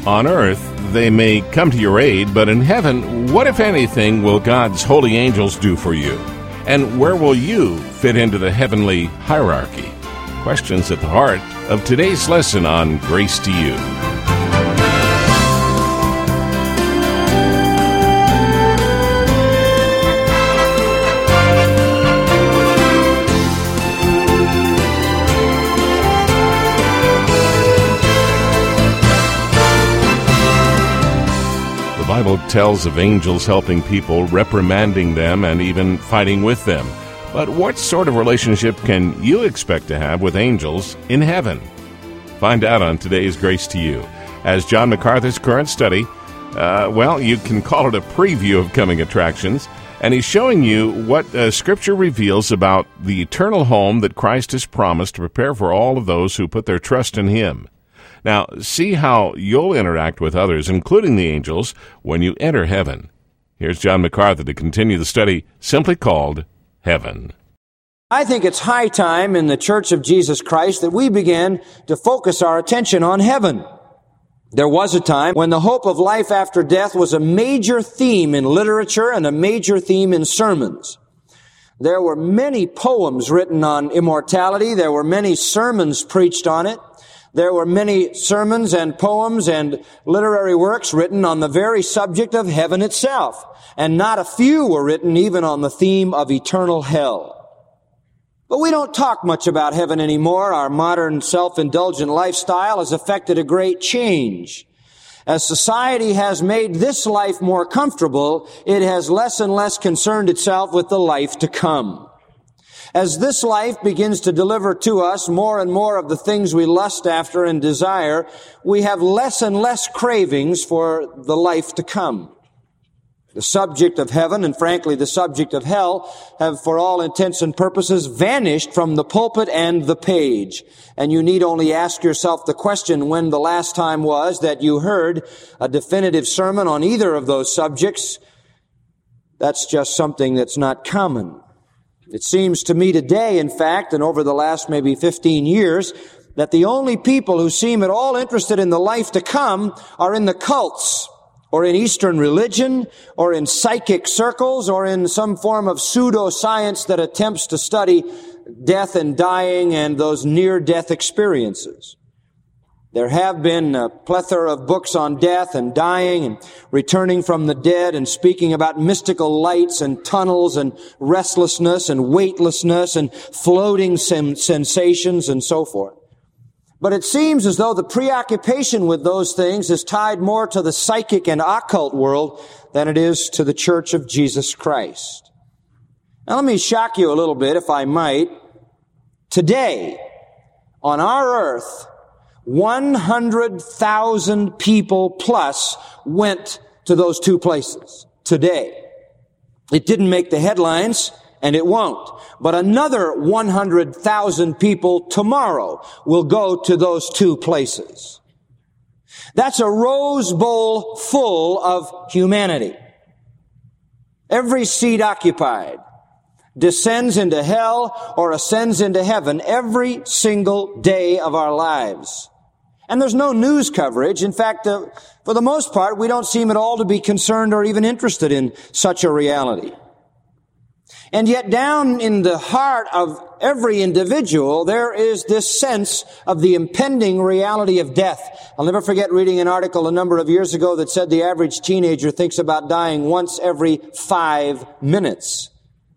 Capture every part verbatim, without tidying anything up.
On earth, they may come to your aid, but in heaven, what, if anything, will God's holy angels do for you? And where will you fit into the heavenly hierarchy? Questions at the heart of today's lesson on Grace to You. The Bible tells of angels helping people, reprimanding them, and even fighting with them. But what sort of relationship can you expect to have with angels in heaven? Find out on today's Grace to You. As John MacArthur's current study, uh, well, you can call it a preview of coming attractions, and he's showing you what uh, Scripture reveals about the eternal home that Christ has promised to prepare for all of those who put their trust in Him. Now, see how you'll interact with others, including the angels, when you enter heaven. Here's John MacArthur to continue the study simply called Heaven. I think it's high time in the Church of Jesus Christ that we begin to focus our attention on heaven. There was a time when the hope of life after death was a major theme in literature and a major theme in sermons. There were many poems written on immortality. There were many sermons preached on it. There were many sermons and poems and literary works written on the very subject of heaven itself. And not a few were written even on the theme of eternal hell. But we don't talk much about heaven anymore. Our modern self-indulgent lifestyle has affected a great change. As society has made this life more comfortable, it has less and less concerned itself with the life to come. As this life begins to deliver to us more and more of the things we lust after and desire, we have less and less cravings for the life to come. The subject of heaven and, frankly, the subject of hell have, for all intents and purposes, vanished from the pulpit and the page. And you need only ask yourself the question when the last time was that you heard a definitive sermon on either of those subjects. That's just something that's not common. It seems to me today, in fact, and over the last maybe fifteen years, that the only people who seem at all interested in the life to come are in the cults, or in Eastern religion, or in psychic circles, or in some form of pseudoscience that attempts to study death and dying and those near-death experiences. There have been a plethora of books on death and dying and returning from the dead and speaking about mystical lights and tunnels and restlessness and weightlessness and floating sem- sensations and so forth. But it seems as though the preoccupation with those things is tied more to the psychic and occult world than it is to the Church of Jesus Christ. Now let me shock you a little bit, if I might. Today, on our earth, one hundred thousand people plus went to those two places today. It didn't make the headlines, and it won't. But another one hundred thousand people tomorrow will go to those two places. That's a Rose Bowl full of humanity. Every seat occupied descends into hell or ascends into heaven every single day of our lives. And there's no news coverage. In fact, uh, for the most part, we don't seem at all to be concerned or even interested in such a reality. And yet down in the heart of every individual, there is this sense of the impending reality of death. I'll never forget reading an article a number of years ago that said the average teenager thinks about dying once every five minutes.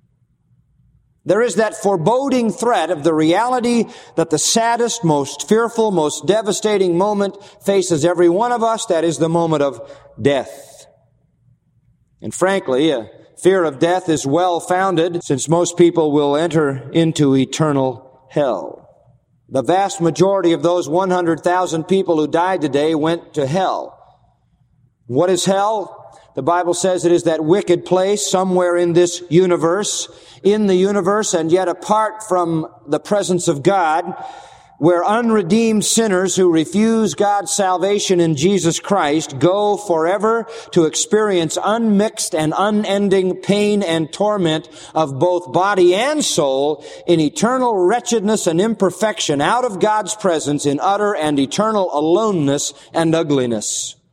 There is that foreboding threat of the reality that the saddest, most fearful, most devastating moment faces every one of us. That is the moment of death. And frankly, a fear of death is well-founded, since most people will enter into eternal hell. The vast majority of those one hundred thousand people who died today went to hell. What is hell? The Bible says it is that wicked place somewhere in this universe, in the universe and yet apart from the presence of God, where unredeemed sinners who refuse God's salvation in Jesus Christ go forever to experience unmixed and unending pain and torment of both body and soul in eternal wretchedness and imperfection out of God's presence in utter and eternal aloneness and ugliness.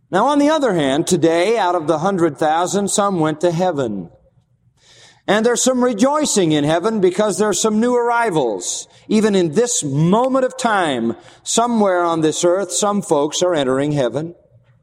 Now, on the other hand, today, out of the hundred thousand, some went to heaven. And there's some rejoicing in heaven because there's some new arrivals. Even in this moment of time, somewhere on this earth, some folks are entering heaven.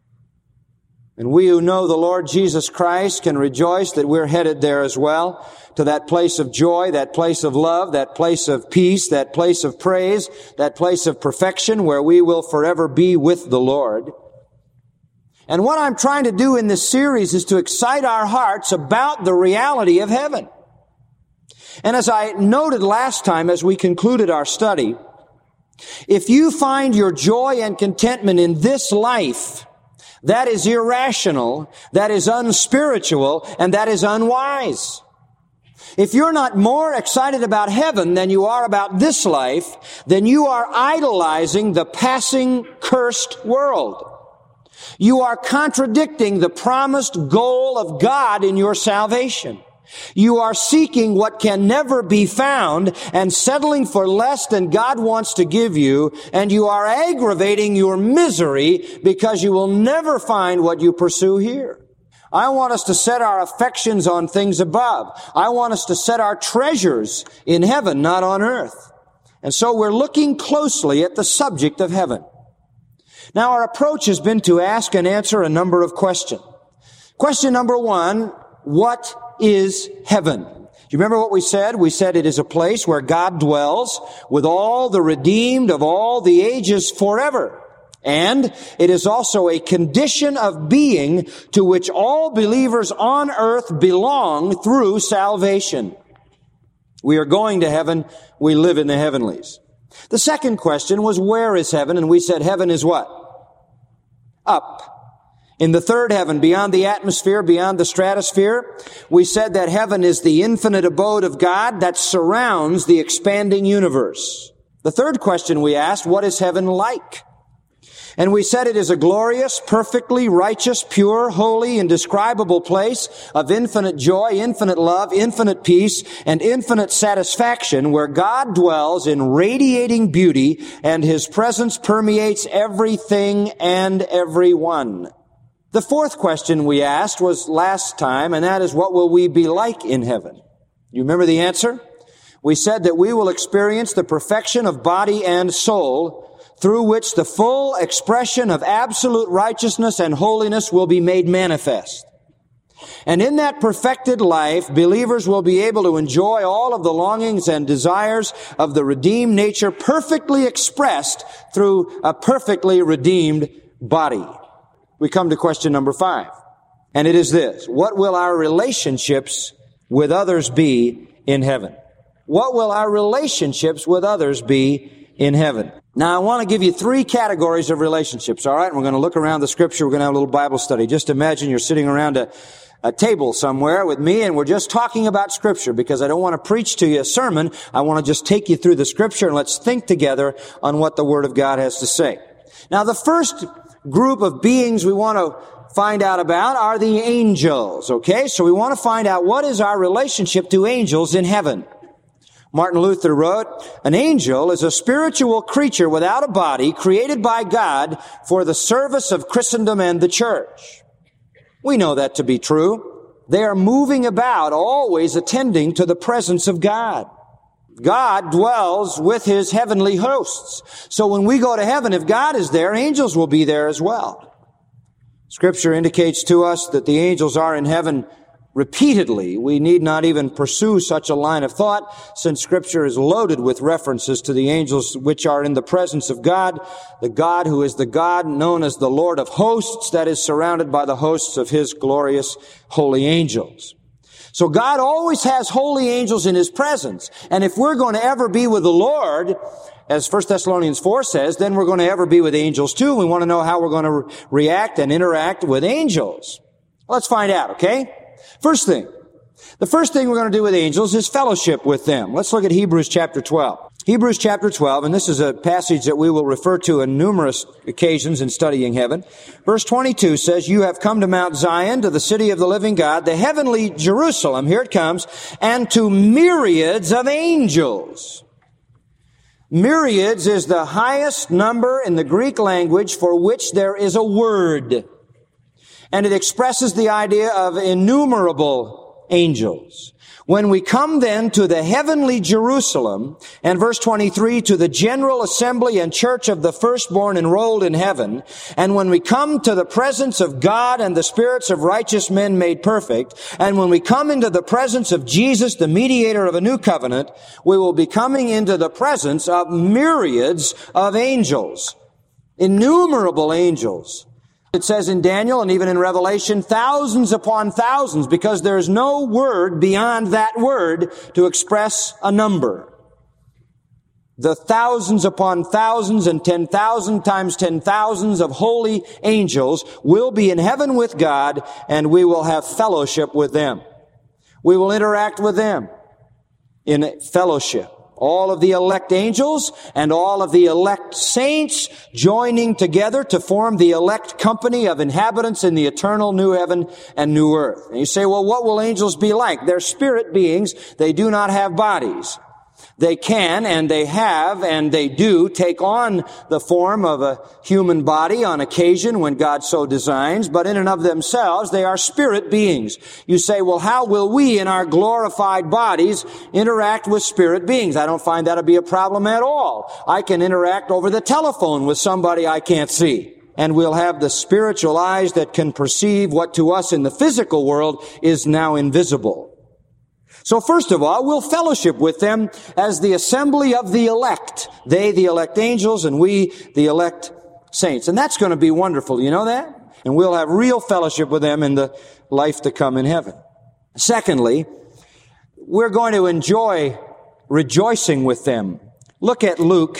And we who know the Lord Jesus Christ can rejoice that we're headed there as well, to that place of joy, that place of love, that place of peace, that place of praise, that place of perfection where we will forever be with the Lord. And what I'm trying to do in this series is to excite our hearts about the reality of heaven. And as I noted last time as we concluded our study, if you find your joy and contentment in this life, that is irrational, that is unspiritual, and that is unwise. If you're not more excited about heaven than you are about this life, then you are idolizing the passing, cursed world. You are contradicting the promised goal of God in your salvation. You are seeking what can never be found and settling for less than God wants to give you, and you are aggravating your misery because you will never find what you pursue here. I want us to set our affections on things above. I want us to set our treasures in heaven, not on earth. And so we're looking closely at the subject of heaven. Now, our approach has been to ask and answer a number of questions. Question number one, what is heaven? Do you remember what we said? We said it is a place where God dwells with all the redeemed of all the ages forever. And it is also a condition of being to which all believers on earth belong through salvation. We are going to heaven. We live in the heavenlies. The second question was, where is heaven? And we said heaven is what? Up. In the third heaven, beyond the atmosphere, beyond the stratosphere, we said that heaven is the infinite abode of God that surrounds the expanding universe. The third question we asked, what is heaven like? And we said it is a glorious, perfectly righteous, pure, holy, indescribable place of infinite joy, infinite love, infinite peace, and infinite satisfaction where God dwells in radiating beauty and His presence permeates everything and everyone. The fourth question we asked was last time, and that is, what will we be like in heaven? You remember the answer? We said that we will experience the perfection of body and soul through which the full expression of absolute righteousness and holiness will be made manifest. And in that perfected life, believers will be able to enjoy all of the longings and desires of the redeemed nature perfectly expressed through a perfectly redeemed body. We come to question number five, and it is this: what will our relationships with others be in heaven? What will our relationships with others be in heaven? Now, I want to give you three categories of relationships, all right? And we're going to look around the Scripture. We're going to have a little Bible study. Just imagine you're sitting around a, a table somewhere with me, and we're just talking about Scripture, because I don't want to preach to you a sermon. I want to just take you through the Scripture, and let's think together on what the Word of God has to say. Now, the first group of beings we want to find out about are the angels, okay? So we want to find out, what is our relationship to angels in heaven? Martin Luther wrote, an angel is a spiritual creature without a body created by God for the service of Christendom and the church. We know that to be true. They are moving about, always attending to the presence of God. God dwells with His heavenly hosts. So when we go to heaven, if God is there, angels will be there as well. Scripture indicates to us that the angels are in heaven repeatedly. We need not even pursue such a line of thought, since Scripture is loaded with references to the angels which are in the presence of God, the God who is the God known as the Lord of hosts, that is surrounded by the hosts of His glorious holy angels. So God always has holy angels in His presence. And if we're going to ever be with the Lord, as First Thessalonians four says, then we're going to ever be with angels too. We want to know how we're going to re- react and interact with angels. Let's find out, okay? First thing, the first thing we're going to do with angels is fellowship with them. Let's look at Hebrews chapter twelve. Hebrews chapter twelve, and this is a passage that we will refer to on numerous occasions in studying heaven. Verse twenty-two says, you have come to Mount Zion, to the city of the living God, the heavenly Jerusalem, here it comes, and to myriads of angels. Myriads is the highest number in the Greek language for which there is a word. And it expresses the idea of innumerable angels. When we come then to the heavenly Jerusalem, and verse twenty-three, to the general assembly and church of the firstborn enrolled in heaven, and when we come to the presence of God and the spirits of righteous men made perfect, and when we come into the presence of Jesus, the mediator of a new covenant, we will be coming into the presence of myriads of angels, innumerable angels. It says in Daniel and even in Revelation, thousands upon thousands, because there is no word beyond that word to express a number. The thousands upon thousands and ten thousand times ten thousands of holy angels will be in heaven with God, and we will have fellowship with them. We will interact with them in fellowship. All of the elect angels and all of the elect saints joining together to form the elect company of inhabitants in the eternal new heaven and new earth. And you say, well, what will angels be like? They're spirit beings. They do not have bodies. They can and they have and they do take on the form of a human body on occasion when God so designs, but in and of themselves, they are spirit beings. You say, well, how will we in our glorified bodies interact with spirit beings? I don't find that to be a problem at all. I can interact over the telephone with somebody I can't see. And we'll have the spiritual eyes that can perceive what to us in the physical world is now invisible. So first of all, we'll fellowship with them as the assembly of the elect. They, the elect angels, and we, the elect saints. And that's going to be wonderful. You know that? And we'll have real fellowship with them in the life to come in heaven. Secondly, we're going to enjoy rejoicing with them. Look at Luke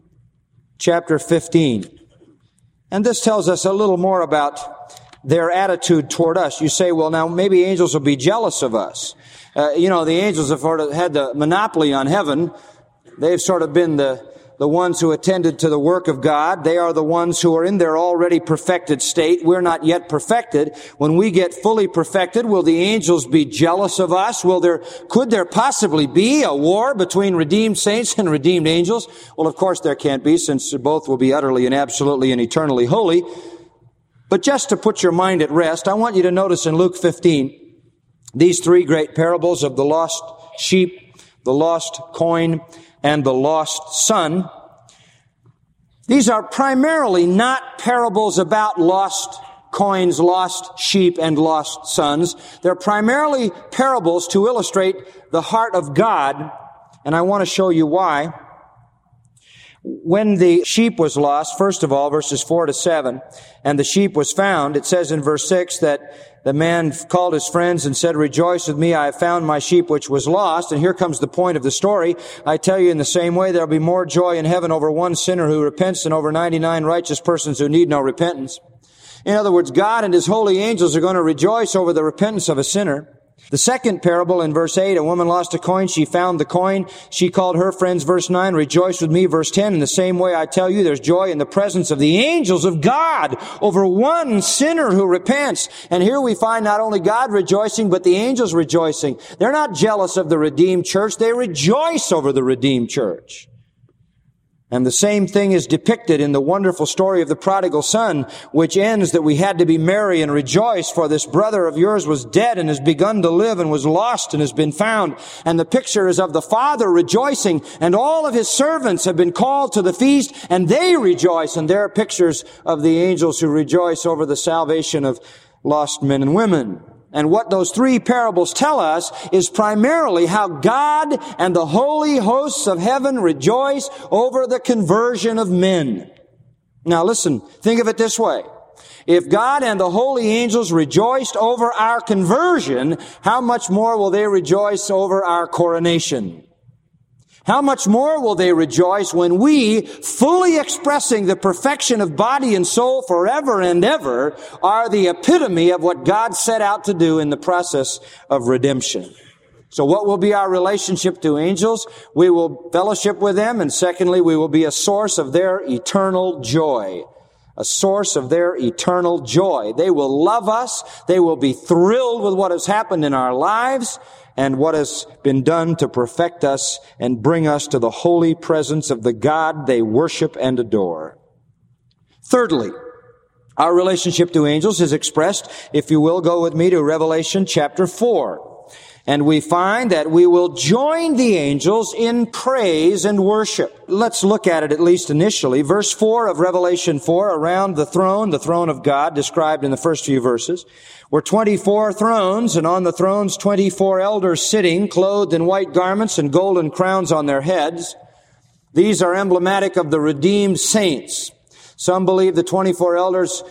chapter fifteen. And this tells us a little more about their attitude toward us. You say, well, now maybe angels will be jealous of us. Uh, you know, the angels have sort of had the monopoly on heaven. They've sort of been the, the ones who attended to the work of God. They are the ones who are in their already perfected state. We're not yet perfected. When we get fully perfected, will the angels be jealous of us? Will there, could there possibly be a war between redeemed saints and redeemed angels? Well, of course there can't be, since both will be utterly and absolutely and eternally holy. But just to put your mind at rest, I want you to notice in Luke fifteen, these three great parables of the lost sheep, the lost coin, and the lost son. These are primarily not parables about lost coins, lost sheep, and lost sons. They're primarily parables to illustrate the heart of God, and I want to show you why. When the sheep was lost, first of all, verses four to seven, and the sheep was found, it says in verse six that the man called his friends and said, rejoice with me, I have found my sheep which was lost. And here comes the point of the story. I tell you, in the same way, there will be more joy in heaven over one sinner who repents than over ninety-nine righteous persons who need no repentance. In other words, God and His holy angels are going to rejoice over the repentance of a sinner. The second parable in verse eight, a woman lost a coin, she found the coin, she called her friends, verse nine, rejoice with me, verse ten. In the same way, I tell you, there's joy in the presence of the angels of God over one sinner who repents. And here we find not only God rejoicing, but the angels rejoicing. They're not jealous of the redeemed church, they rejoice over the redeemed church. And the same thing is depicted in the wonderful story of the prodigal son, which ends that we had to be merry and rejoice, for this brother of yours was dead and has begun to live and was lost and has been found. And the picture is of the father rejoicing, and all of his servants have been called to the feast, and they rejoice. And there are pictures of the angels who rejoice over the salvation of lost men and women. And what those three parables tell us is primarily how God and the holy hosts of heaven rejoice over the conversion of men. Now listen, think of it this way. If God and the holy angels rejoiced over our conversion, how much more will they rejoice over our coronation? How much more will they rejoice when we, fully expressing the perfection of body and soul forever and ever, are the epitome of what God set out to do in the process of redemption? So what will be our relationship to angels? We will fellowship with them, and secondly, we will be a source of their eternal joy. A source of their eternal joy. They will love us. They will be thrilled with what has happened in our lives and what has been done to perfect us and bring us to the holy presence of the God they worship and adore. Thirdly, Our relationship to angels is expressed, if you will, go with me to Revelation chapter four. And we find that we will join the angels in praise and worship. Let's look at it at least initially. Verse four of Revelation four, around the throne, the throne of God, described in the first few verses, were twenty-four thrones, and on the thrones twenty-four elders sitting, clothed in white garments and golden crowns on their heads. These are emblematic of the redeemed saints. Some believe the twenty-four elders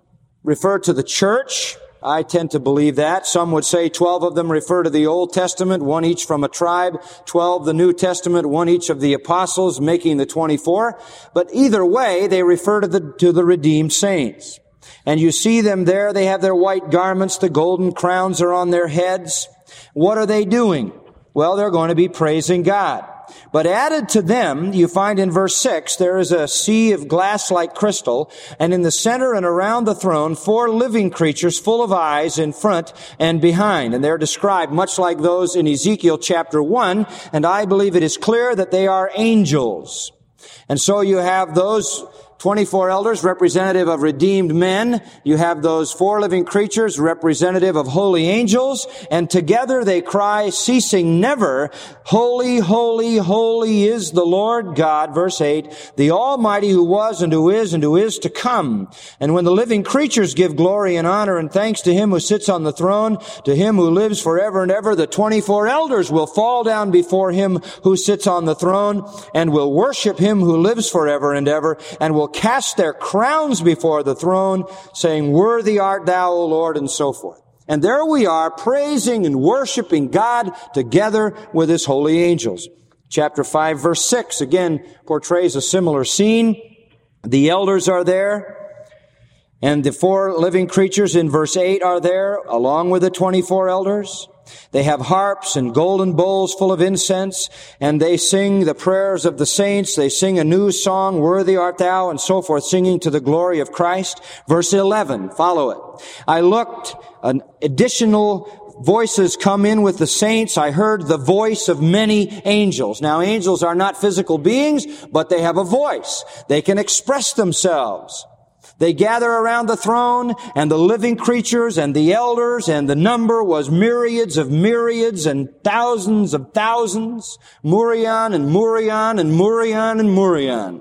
refer to the church. I tend to believe that. Some would say twelve of them refer to the Old Testament, one each from a tribe, twelve the New Testament, one each of the apostles, making the twenty-four. But either way, they refer to the, to the redeemed saints. And you see them there. They have their white garments. The golden crowns are on their heads. What are they doing? Well, they're going to be praising God. But added to them, you find in verse six, there is a sea of glass like crystal, and in the center and around the throne, four living creatures full of eyes in front and behind. And they're described much like those in Ezekiel chapter one, and I believe it is clear that they are angels. And so you have those twenty-four elders, representative of redeemed men. You have those four living creatures, representative of holy angels. And together they cry, ceasing never, Holy, holy, holy is the Lord God, verse eight, the Almighty, who was and who is and who is to come. And when the living creatures give glory and honor and thanks to him who sits on the throne, to him who lives forever and ever, the twenty-four elders will fall down before him who sits on the throne and will worship him who lives forever and ever, and will cast their crowns before the throne, saying, Worthy art thou, O Lord, and so forth. And there we are, praising and worshiping God together with his holy angels. Chapter five, verse six, again, portrays a similar scene. The elders are there, and the four living creatures in verse eight are there, along with the twenty-four elders. They have harps and golden bowls full of incense, and they sing the prayers of the saints. They sing a new song, Worthy art thou, and so forth, singing to the glory of Christ. Verse eleven, follow it. I looked, an additional voices come in with the saints. I heard the voice of many angels. Now, angels are not physical beings, but they have a voice. They can express themselves. They gather around the throne, and the living creatures and the elders, and the number was myriads of myriads and thousands of thousands, Murion and Murion and Murion and Murion.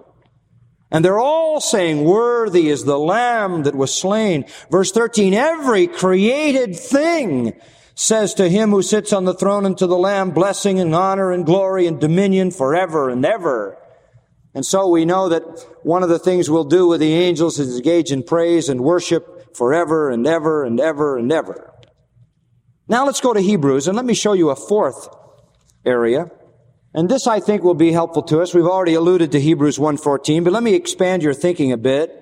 And they're all saying, Worthy is the Lamb that was slain. Verse thirteen, every created thing says to him who sits on the throne and to the Lamb, blessing and honor and glory and dominion forever and ever. And so we know that one of the things we'll do with the angels is engage in praise and worship forever and ever and ever and ever. Now let's go to Hebrews, and let me show you a fourth area. And this, I think, will be helpful to us. We've already alluded to Hebrews one fourteen, but let me expand your thinking a bit.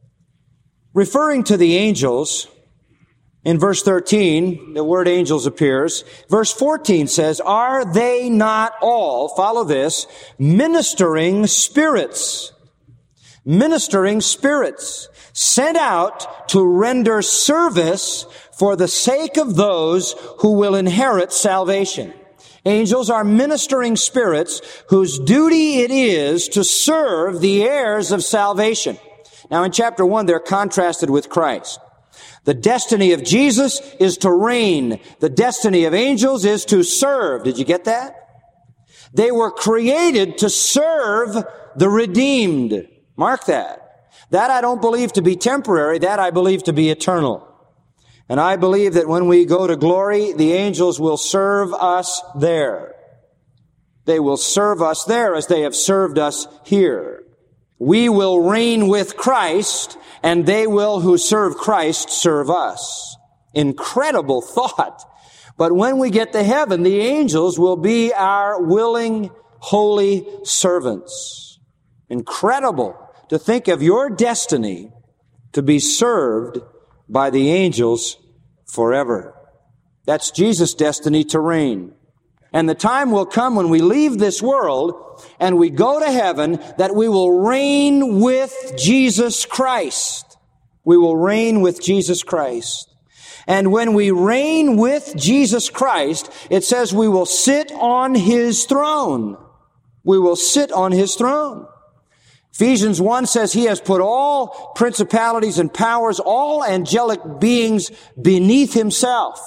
Referring to the angels, in verse thirteen, the word angels appears. Verse fourteen says, Are they not all, follow this, ministering spirits? Ministering spirits, sent out to render service for the sake of those who will inherit salvation. Angels are ministering spirits whose duty it is to serve the heirs of salvation. Now, in chapter one, they're contrasted with Christ. The destiny of Jesus is to reign. The destiny of angels is to serve. Did you get that? They were created to serve the redeemed. Mark that. That I don't believe to be temporary. That I believe to be eternal. And I believe that when we go to glory, the angels will serve us there. They will serve us there as they have served us here. We will reign with Christ, and they will, who serve Christ, serve us. Incredible thought. But when we get to heaven, the angels will be our willing, holy servants. Incredible to think of your destiny to be served by the angels forever. That's Jesus' destiny to reign. And the time will come when we leave this world and we go to heaven that we will reign with Jesus Christ. We will reign with Jesus Christ. And when we reign with Jesus Christ, it says we will sit on his throne. We will sit on his throne. Ephesians one says he has put all principalities and powers, all angelic beings beneath himself.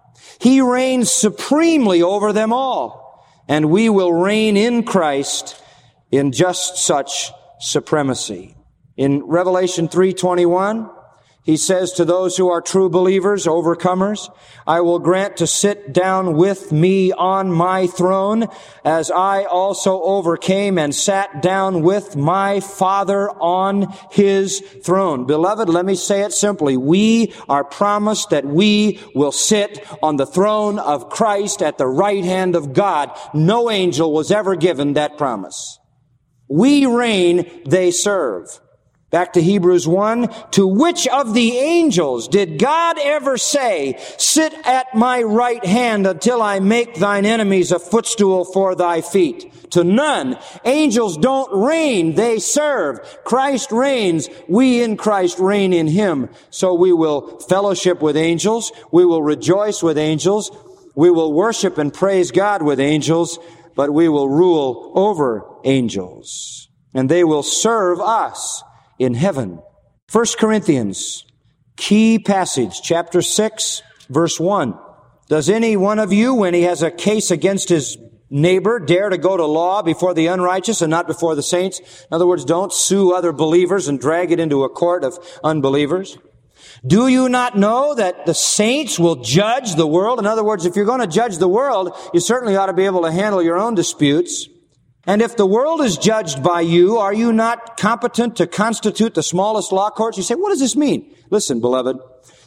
He reigns supremely over them all, and we will reign in Christ in just such supremacy. In Revelation three twenty-one, he says to those who are true believers, overcomers, I will grant to sit down with me on my throne, as I also overcame and sat down with my Father on his throne. Beloved, let me say it simply. We are promised that we will sit on the throne of Christ at the right hand of God. No angel was ever given that promise. We reign, they serve. Back to Hebrews one, to which of the angels did God ever say, sit at my right hand until I make thine enemies a footstool for thy feet? To none. Angels don't reign, they serve. Christ reigns, we in Christ reign in him. So we will fellowship with angels, we will rejoice with angels, we will worship and praise God with angels, but we will rule over angels. And they will serve us in heaven. First Corinthians, key passage, chapter six, verse one. Does any one of you, when he has a case against his neighbor, dare to go to law before the unrighteous and not before the saints? In other words, don't sue other believers and drag it into a court of unbelievers. Do you not know that the saints will judge the world? In other words, if you're going to judge the world, you certainly ought to be able to handle your own disputes. And if the world is judged by you, are you not competent to constitute the smallest law courts? You say, what does this mean? Listen, beloved,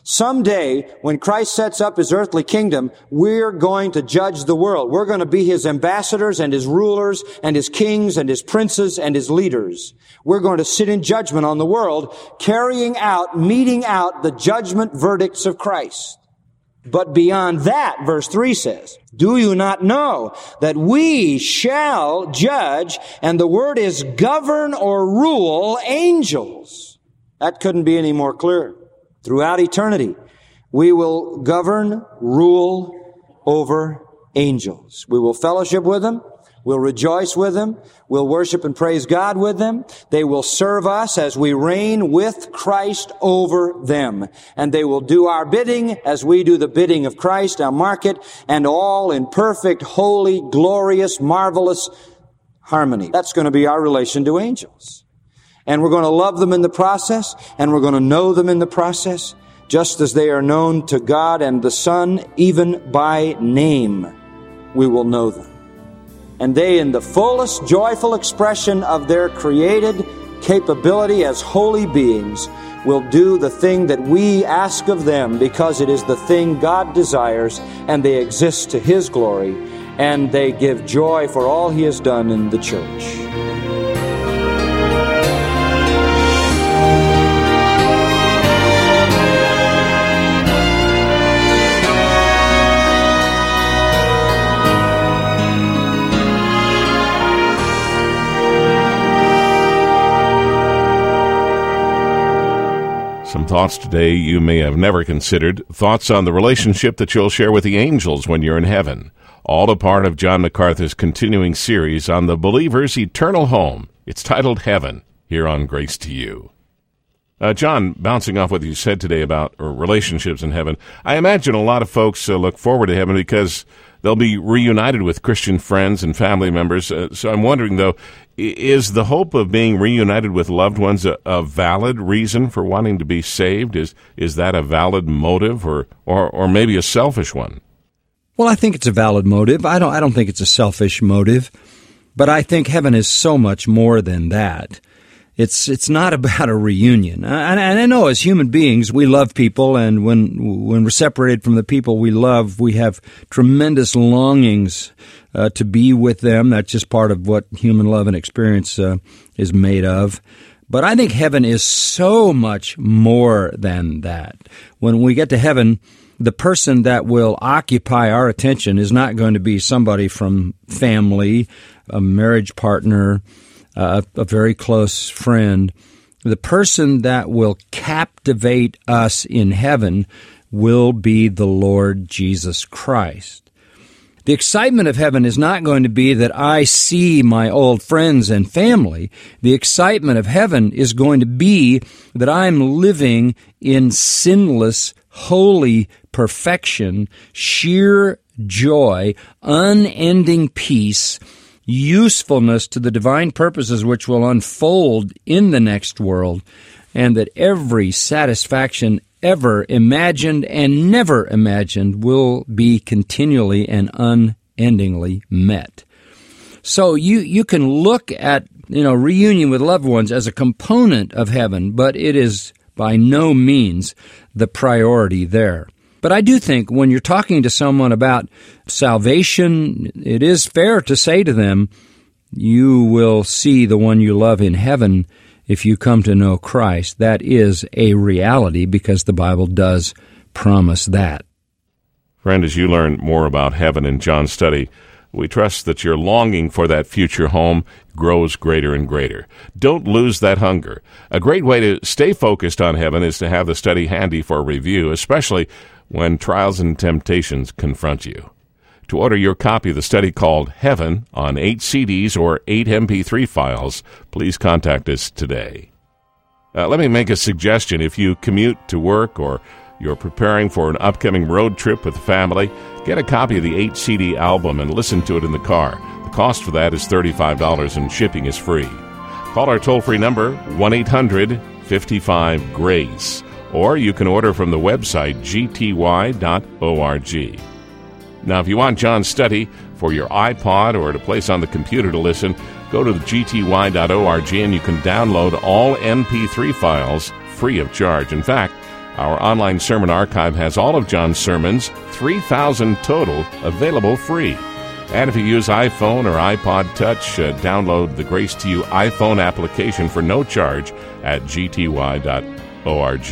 someday when Christ sets up his earthly kingdom, we're going to judge the world. We're going to be his ambassadors and his rulers and his kings and his princes and his leaders. We're going to sit in judgment on the world, carrying out, meting out the judgment verdicts of Christ. But beyond that, verse three says, do you not know that we shall judge, and the word is govern or rule angels? That couldn't be any more clear. Throughout eternity, we will govern, rule over angels. We will fellowship with them. We'll rejoice with them. We'll worship and praise God with them. They will serve us as we reign with Christ over them. And they will do our bidding as we do the bidding of Christ. Now mark it, and all in perfect, holy, glorious, marvelous harmony. That's going to be our relation to angels. And we're going to love them in the process, and we're going to know them in the process, just as they are known to God and the Son, even by name. We will know them. And they, in the fullest joyful expression of their created capability as holy beings, will do the thing that we ask of them, because it is the thing God desires, and they exist to his glory, and they give joy for all he has done in the church. Some thoughts today you may have never considered. Thoughts on the relationship that you'll share with the angels when you're in heaven. All a part of John MacArthur's continuing series on the believer's eternal home. It's titled Heaven, here on Grace to You. Uh, John, bouncing off what you said today about or relationships in heaven, I imagine a lot of folks uh, look forward to heaven because they'll be reunited with Christian friends and family members. Uh, so I'm wondering, though, is the hope of being reunited with loved ones a, a valid reason for wanting to be saved? Is is that a valid motive, or, or, or maybe a selfish one? Well, I think it's a valid motive. I don't I don't think it's a selfish motive, but I think heaven is so much more than that. It's it's not about a reunion. And I know as human beings, we love people, and when when we're separated from the people we love, we have tremendous longings uh, to be with them. That's just part of what human love and experience uh, is made of. But I think heaven is so much more than that. When we get to heaven, the person that will occupy our attention is not going to be somebody from family, a marriage partner, Uh, a very close friend. The person that will captivate us in heaven will be the Lord Jesus Christ. The excitement of heaven is not going to be that I see my old friends and family. The excitement of heaven is going to be that I'm living in sinless, holy perfection, sheer joy, unending peace, usefulness to the divine purposes which will unfold in the next world, and that every satisfaction ever imagined and never imagined will be continually and unendingly met. So you, you can look at, you know, reunion with loved ones as a component of heaven, but it is by no means the priority there. But I do think when you're talking to someone about salvation, it is fair to say to them, you will see the one you love in heaven if you come to know Christ. That is a reality because the Bible does promise that. Friend, as you learn more about heaven in John's study, we trust that your longing for that future home grows greater and greater. Don't lose that hunger. A great way to stay focused on heaven is to have the study handy for review, especially when trials and temptations confront you. To order your copy of the study called Heaven on eight C Ds or eight M P three files, please contact us today. Uh, let me make a suggestion. If you commute to work or you're preparing for an upcoming road trip with the family, get a copy of the eight C D album and listen to it in the car. The cost for that is thirty-five dollars and shipping is free. Call our toll-free number, one eight hundred fifty-five GRACE, or you can order from the website g t y dot org. Now, if you want John's study for your iPod or to place on the computer to listen, go to the g t y dot org and you can download all M P three files free of charge. In fact, our online sermon archive has all of John's sermons, three thousand total, available free. And if you use iPhone or iPod Touch, uh, download the Grace to You iPhone application for no charge at g t y dot org.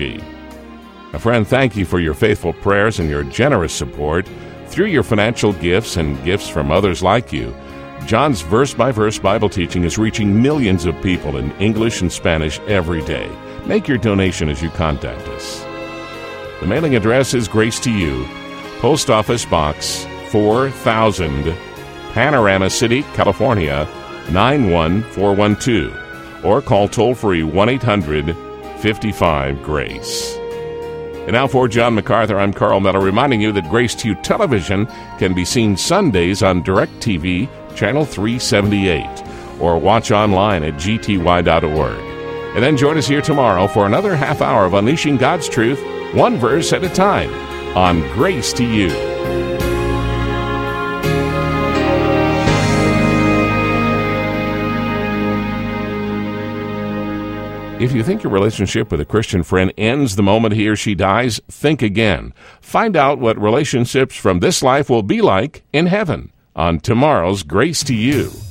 Now, friend, thank you for your faithful prayers and your generous support. Through your financial gifts and gifts from others like you, John's verse-by-verse Bible teaching is reaching millions of people in English and Spanish every day. Make your donation as you contact us. The mailing address is Grace to You, Post Office Box four thousand, Panorama City, California, nine one four one two, or call toll-free one eight hundred fifty-five GRACE. And now for John MacArthur, I'm Carl Miller, reminding you that Grace to You Television can be seen Sundays on DirecTV, Channel three seventy-eight, or watch online at g t y dot org. And then join us here tomorrow for another half hour of Unleashing God's Truth, one verse at a time, on Grace to You. If you think your relationship with a Christian friend ends the moment he or she dies, think again. Find out what relationships from this life will be like in heaven on tomorrow's Grace to You.